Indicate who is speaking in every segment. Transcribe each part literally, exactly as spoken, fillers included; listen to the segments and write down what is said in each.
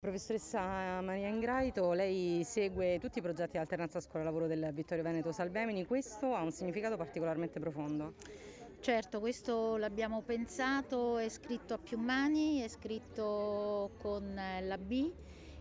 Speaker 1: Professoressa Maria Ingraito, lei segue tutti i progetti di alternanza scuola-lavoro del Vittorio Veneto Salvemini, questo ha un significato particolarmente profondo.
Speaker 2: Certo, questo l'abbiamo pensato, è scritto a più mani, è scritto con la B,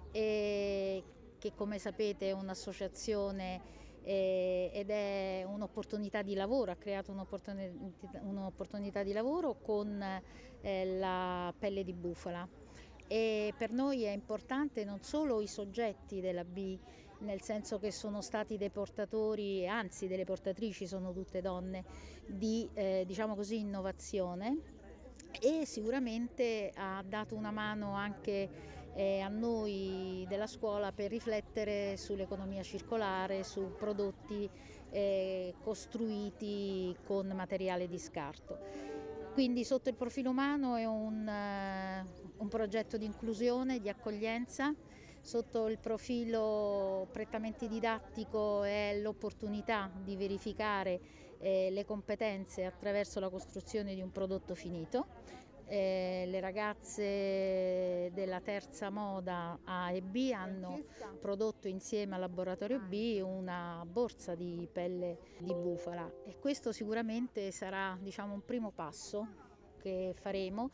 Speaker 2: e che come sapete è un'associazione eh, ed è un'opportunità di lavoro, ha creato un'opportunità, un'opportunità di lavoro con eh, la pelle di bufala. E per noi è importante non solo i soggetti della B, nel senso che sono stati dei portatori, anzi delle portatrici sono tutte donne, di eh, diciamo così, innovazione, e sicuramente ha dato una mano anche eh, a noi della scuola per riflettere sull'economia circolare, su prodotti eh, costruiti con materiale di scarto. Quindi sotto il profilo umano è un, uh, un progetto di inclusione, di accoglienza, sotto il profilo prettamente didattico è l'opportunità di verificare eh, le competenze attraverso la costruzione di un prodotto finito. Eh, le ragazze della terza moda A e B hanno prodotto insieme al laboratorio B una borsa di pelle di bufala e questo sicuramente sarà, diciamo, un primo passo che faremo,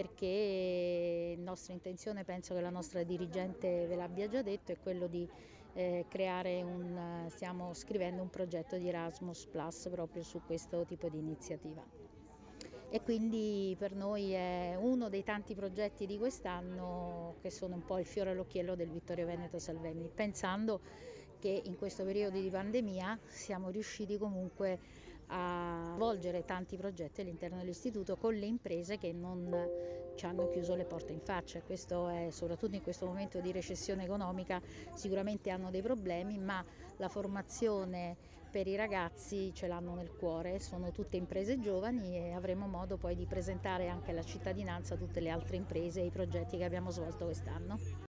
Speaker 2: perché la nostra intenzione, penso che la nostra dirigente ve l'abbia già detto, è quello di eh, creare un, stiamo scrivendo un progetto di Erasmus Plus proprio su questo tipo di iniziativa. E quindi per noi è uno dei tanti progetti di quest'anno che sono un po' il fiore all'occhiello del Vittorio Veneto Salvemini, pensando che in questo periodo di pandemia siamo riusciti comunque a svolgere tanti progetti all'interno dell'istituto con le imprese che non ci hanno chiuso le porte in faccia. Questo è, soprattutto in questo momento di recessione economica, sicuramente hanno dei problemi, ma la formazione per i ragazzi ce l'hanno nel cuore, sono tutte imprese giovani e avremo modo poi di presentare anche alla cittadinanza tutte le altre imprese e i progetti che abbiamo svolto quest'anno.